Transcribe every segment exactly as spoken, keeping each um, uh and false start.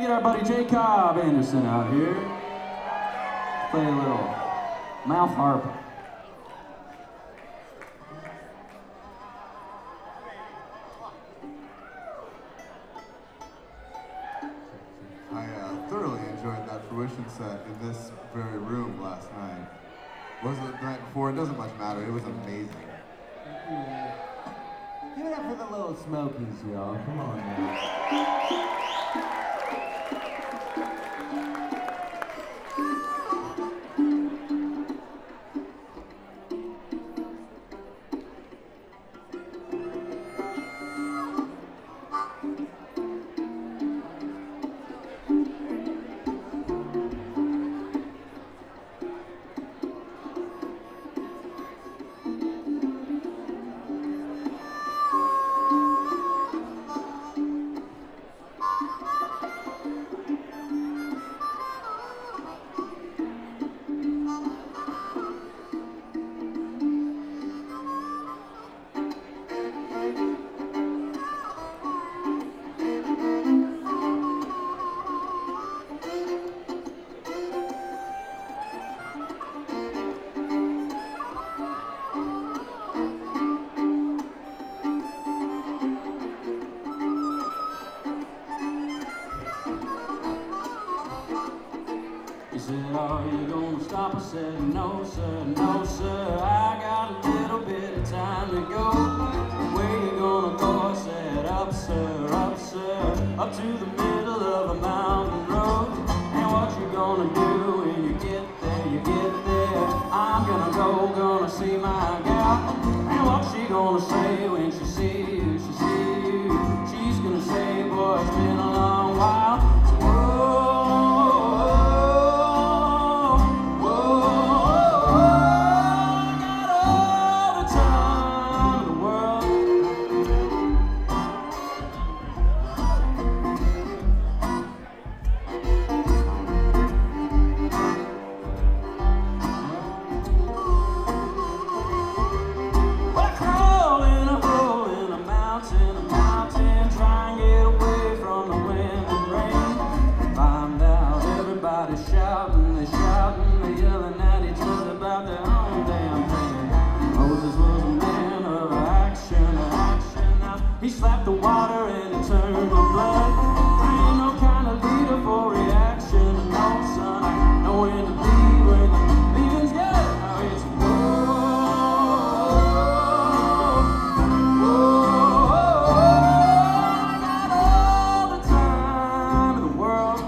get our buddy J. Cobb Anderson out here. Play a little mouth harp. I uh, thoroughly enjoyed that Fruition set in this very room last night. Was it the night before? It doesn't much matter. It was amazing. Yeah. Give it up for the Little Smokies, y'all. Come on now. Said, are you gonna stop? I said, no, sir, no, sir. I got a little bit of time to go. Where you gonna go? I said, up, sir, up, sir, up to the middle of a mountain road. And what you gonna do when you get there? You get there. I'm gonna go, gonna see my gal. And what she gonna say when she sees you? She sees you. She's gonna say, boy, it's been a long while. So, whoa. He slapped the water and it turned to blood. I ain't no kind of leader for reaction. No, son, I know when to leave, when the leaving's good. Now it's whoa, whoa, I got all the time in the world.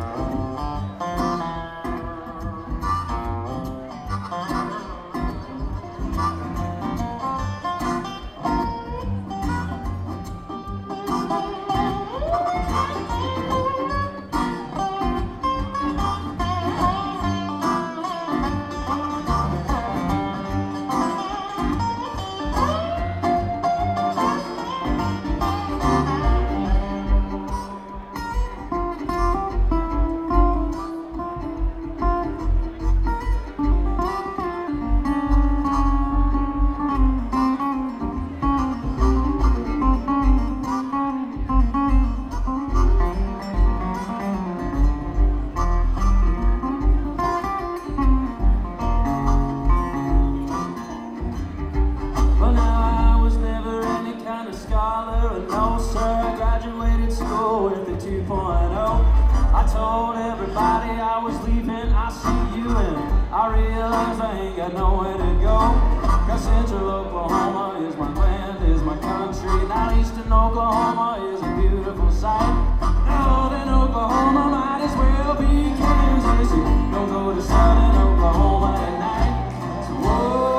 I told everybody I was leaving, I see you, and I realize I ain't got nowhere to go. Cause Central Oklahoma is my land, is my country. Now Eastern Oklahoma is a beautiful sight. Northern Oklahoma might as well be Kansas. Don't go to Southern Oklahoma at night. So, whoa.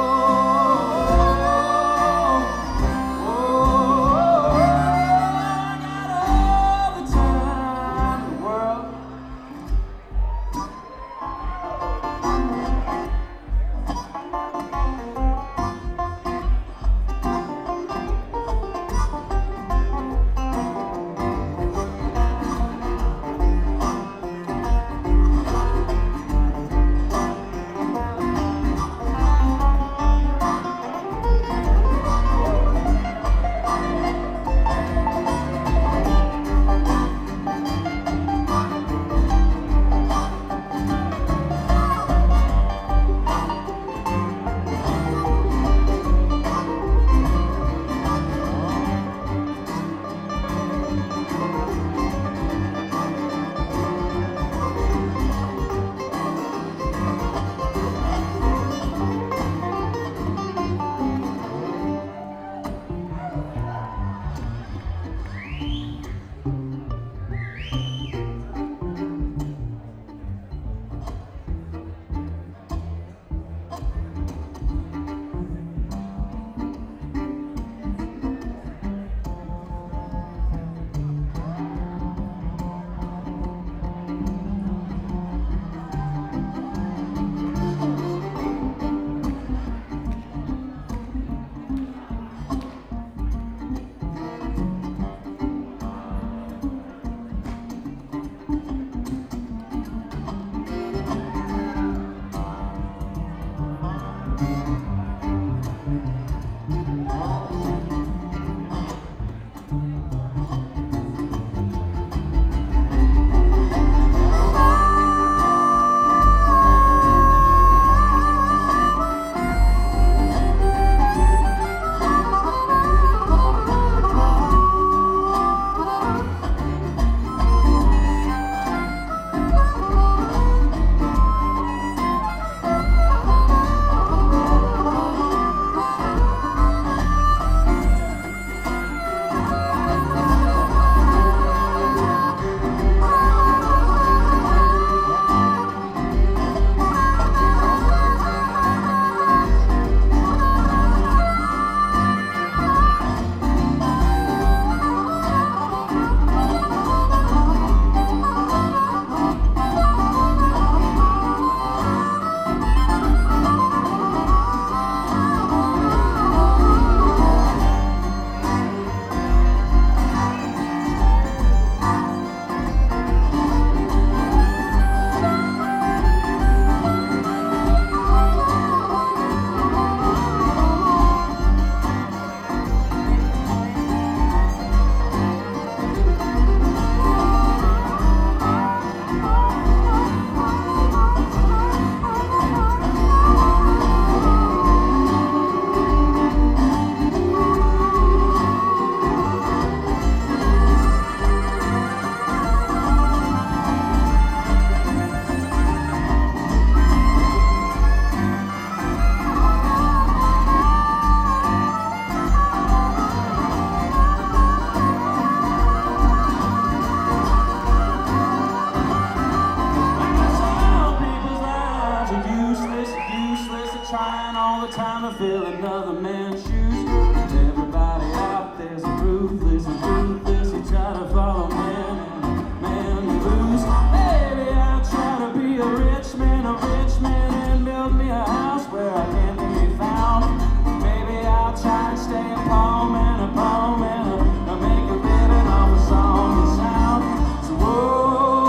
to fill another man's shoes. Everybody out there's ruthless and ruthless. You try to follow man and man you lose. Maybe I'll try to be a rich man, a rich man, and build me a house where I can't be found. Maybe I'll try to stay a poor man, a poor man, and make a living off a song and sound. So whoa.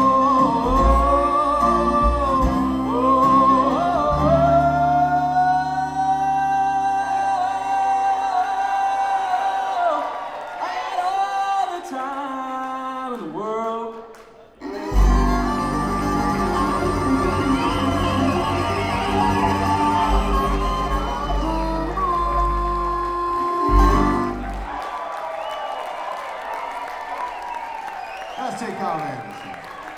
Let's take Carl Anderson.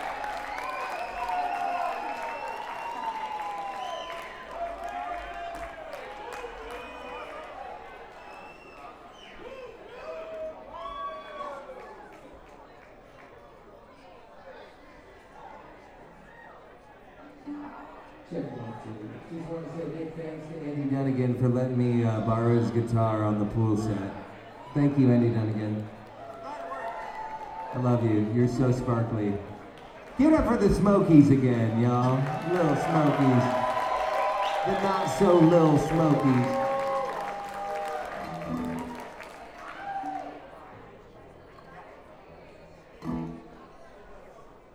Check one, two. Just want to say big thanks to Andy Dunnigan for letting me uh, borrow his guitar on the pool set. Thank you, Andy Dunnigan. I love you. You're so sparkly. Give it up for the Smokies again, y'all. Little Smokies. The not so little Smokies.